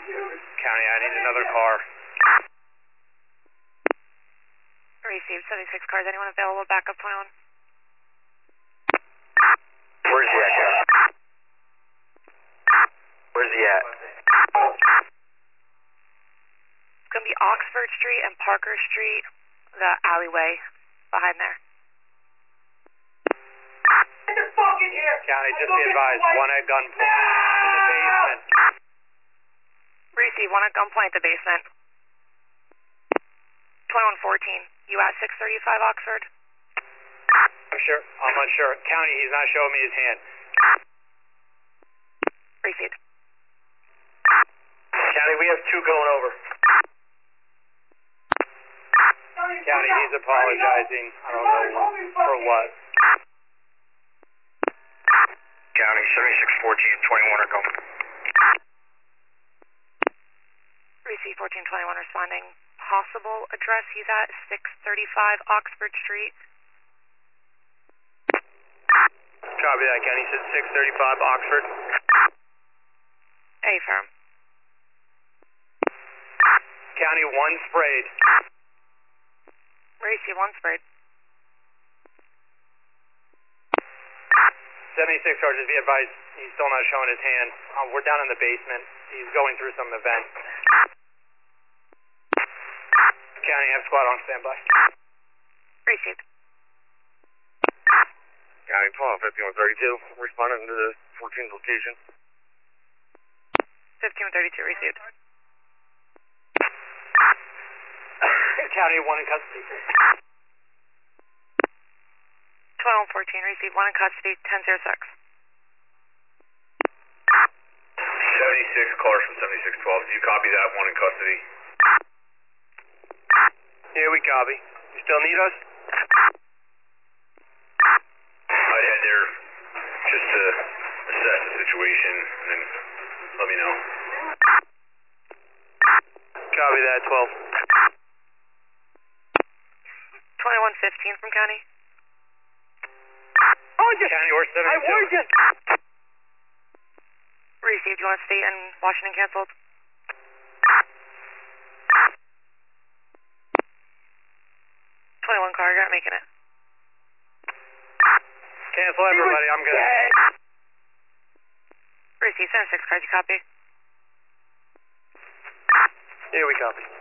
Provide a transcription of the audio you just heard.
County, I need another car. Received 76 cars. Anyone available? Backup 21. Where's he at? Where's he at? It's going to be Oxford Street and Parker Street, the alleyway behind there. Get the fuck in here! County, just be advised, one at gunpoint in the basement. Receive, one at gunpoint at the basement. 2114. You at 635 Oxford? I'm unsure. County, he's not showing me his hand. Received. County, we have two going over. County, he's apologizing. I don't know for what. County, 7614 and 21 are going. Receive 1421 responding. Possible address he's at 635 Oxford Street. Copy that, County. He said 635 Oxford. Affirm. County, one sprayed. Receive, one sprayed. 76 cars, just be advised, he's still not showing his hand. We're down in the basement. He's going through some event. County, have squad on standby. Received. County, 125132, responding to the 14th location. 1532 received. County, one in custody. 2114 received, one in custody, 1006. 76 cars from 7612. Do you copy that? One in custody. Yeah, we copy. You still need us? I'd head there just to assess the situation and then let me know. Copy that, 12. 2115 from County. County, we're 72. I warned you! Received, you want state and Washington canceled? 21 car, you're not making it. Cancel everybody, I'm good. Received, 76 cars, you copy? Yeah, we copy.